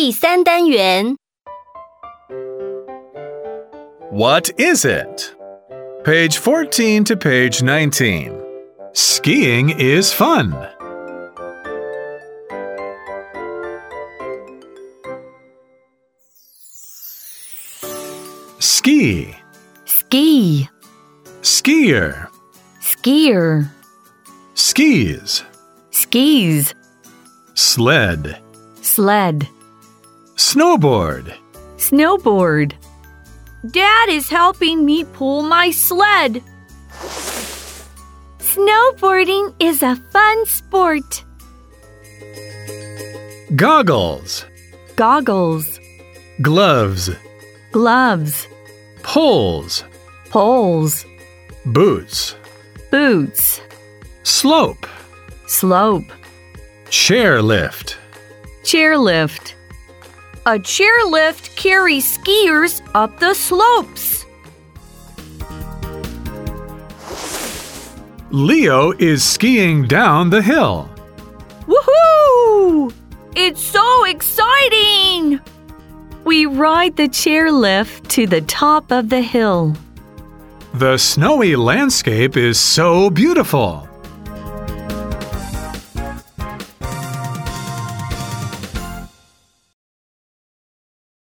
第3单元 What is it? Page 14 to page 19. Skiing is fun. Ski. Ski, Skier. skier, Skis. skis, Sled. sled, Snowboard. snowboard. Dad is helping me pull my sled. Snowboarding is a fun sport. Goggles. Goggles, Gloves. gloves, Poles. poles, Boots. boots, Slope. slope, Chairlift. chairlift. A chairlift carries skiers up the slopes. Leo is skiing down the hill. Woohoo! It's so exciting! We ride the chairlift to the top of the hill. The snowy landscape is so beautiful.